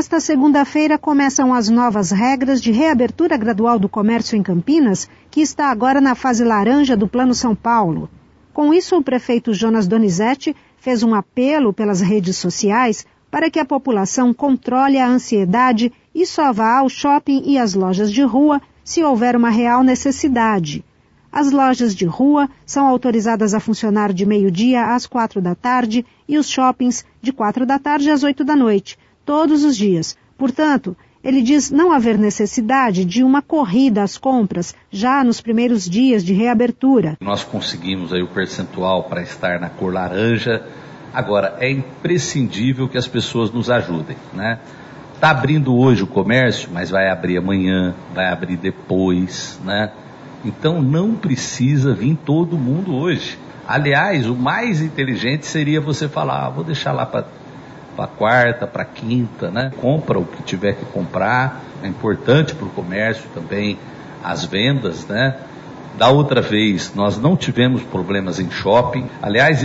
Nesta segunda-feira começam as novas regras de reabertura gradual do comércio em Campinas, que está agora na fase laranja do Plano São Paulo. Com isso, o prefeito Jonas Donizete fez um apelo pelas redes sociais para que a população controle a ansiedade e só vá ao shopping e às lojas de rua se houver uma real necessidade. As lojas de rua são autorizadas a funcionar de meio-dia às 16h e os shoppings de 16h às 20h, todos os dias. Portanto, ele diz não haver necessidade de uma corrida às compras já nos primeiros dias de reabertura. Nós conseguimos aí o percentual para estar na cor laranja. Agora, é imprescindível que as pessoas nos ajudem, né? Está abrindo hoje o comércio, mas vai abrir amanhã, vai abrir depois, né? Então não precisa vir todo mundo hoje. Aliás, o mais inteligente seria você falar, vou deixar lá para quarta, para quinta, né? Compra o que tiver que comprar, é importante para o comércio também, as vendas, né? Da outra vez, nós não tivemos problemas em shopping. Aliás,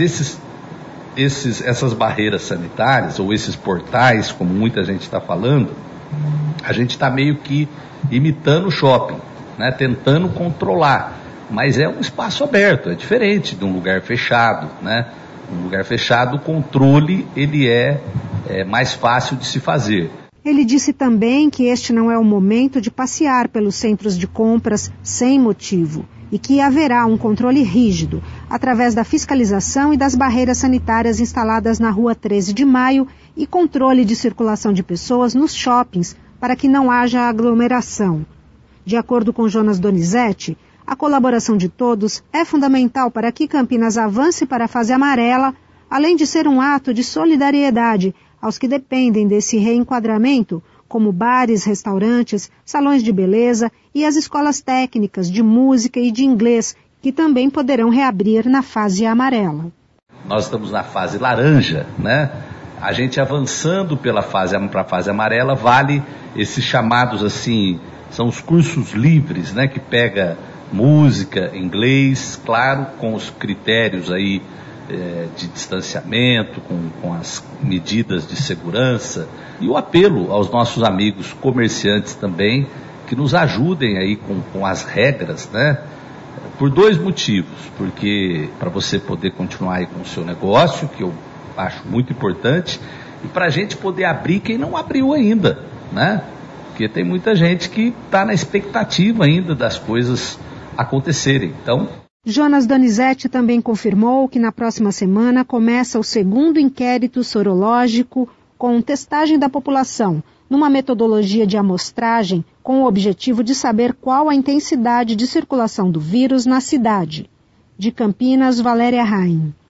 essas barreiras sanitárias, ou esses portais, como muita gente está falando, a gente está meio que imitando o shopping, né, tentando controlar, mas é um espaço aberto, é diferente de um lugar fechado, né? Um lugar fechado, o controle ele é mais fácil de se fazer. Ele disse também que este não é o momento de passear pelos centros de compras sem motivo e que haverá um controle rígido através da fiscalização e das barreiras sanitárias instaladas na Rua 13 de Maio e controle de circulação de pessoas nos shoppings para que não haja aglomeração. De acordo com Jonas Donizete, a colaboração de todos é fundamental para que Campinas avance para a fase amarela, além de ser um ato de solidariedade aos que dependem desse reenquadramento, como bares, restaurantes, salões de beleza e as escolas técnicas de música e de inglês, que também poderão reabrir na fase amarela. Nós estamos na fase laranja, né? A gente avançando para a fase amarela, vale esses chamados assim, são os cursos livres, né? Que pega música, inglês, claro, com os critérios aí de distanciamento, com as medidas de segurança, e o apelo aos nossos amigos comerciantes também, que nos ajudem aí com as regras, né? Por dois motivos, porque para você poder continuar aí com o seu negócio, que eu acho muito importante, e para a gente poder abrir quem não abriu ainda, né? Porque tem muita gente que está na expectativa ainda das coisas acontecerem. Então, Jonas Donizete também confirmou que na próxima semana começa o segundo inquérito sorológico com testagem da população, numa metodologia de amostragem com o objetivo de saber qual a intensidade de circulação do vírus na cidade. De Campinas, Valéria Raim.